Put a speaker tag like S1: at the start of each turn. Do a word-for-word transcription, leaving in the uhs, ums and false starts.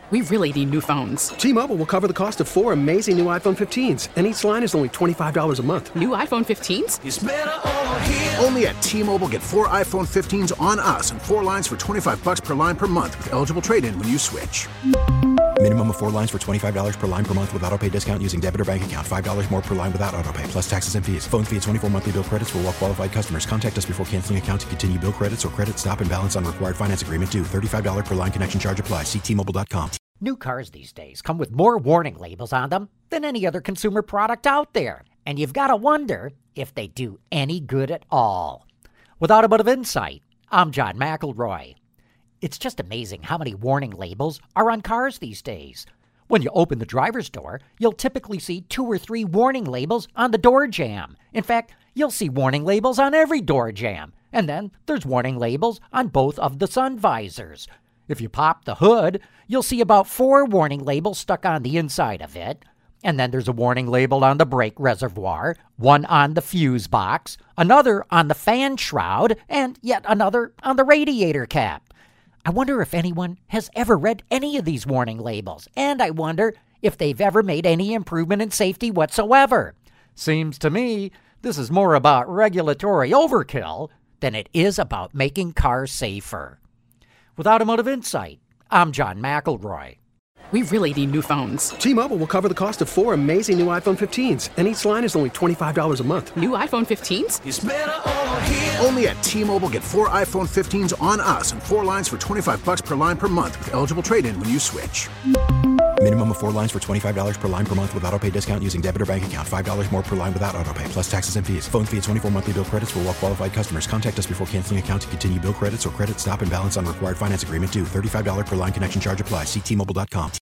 S1: We really need new phones.
S2: T-Mobile will cover the cost of four amazing new iPhone fifteens, and each line is only twenty-five dollars a month.
S1: New iPhone fifteens?
S3: It's better over here.
S4: Only at T-Mobile, get four iPhone fifteens on us and four lines for twenty-five bucks per line per month with eligible trade-in when you switch.
S5: Minimum of four lines for twenty-five dollars per line per month with autopay discount using debit or bank account. five dollars more per line without autopay, plus taxes and fees. Phone fee at twenty-four monthly bill credits for well-qualified customers. Contact us before canceling account to continue bill credits or credit stop and balance on required finance agreement due. thirty-five dollars per line connection charge applies. See T Mobile dot com.
S6: New cars these days come with more warning labels on them than any other consumer product out there. And you've got to wonder if they do any good at all. With Automotive Insight, I'm John McElroy. It's just amazing how many warning labels are on cars these days. When you open the driver's door, you'll typically see two or three warning labels on the door jamb. In fact, you'll see warning labels on every door jamb. And then there's warning labels on both of the sun visors. If you pop the hood, you'll see about four warning labels stuck on the inside of it. And then there's a warning label on the brake reservoir, one on the fuse box, another on the fan shroud, and yet another on the radiator cap. I wonder if anyone has ever read any of these warning labels, and I wonder if they've ever made any improvement in safety whatsoever. Seems to me this is more about regulatory overkill than it is about making cars safer. With Automotive Insight, I'm John McElroy.
S1: We really need new phones.
S2: T-Mobile will cover the cost of four amazing new iPhone fifteens, and each line is only twenty-five dollars a month.
S1: New iPhone fifteens?
S3: It's better over here.
S4: Only at T-Mobile, get four iPhone fifteens on us and four lines for twenty-five bucks per line per month with eligible trade-in when you switch.
S5: Minimum of four lines for twenty-five dollars per line per month with autopay discount using debit or bank account. five dollars more per line without autopay, plus taxes and fees. Phone fee at twenty-four monthly bill credits for well-qualified customers. Contact us before canceling account to continue bill credits or credit stop and balance on required finance agreement due. thirty-five dollars per line connection charge applies. See T Mobile dot com.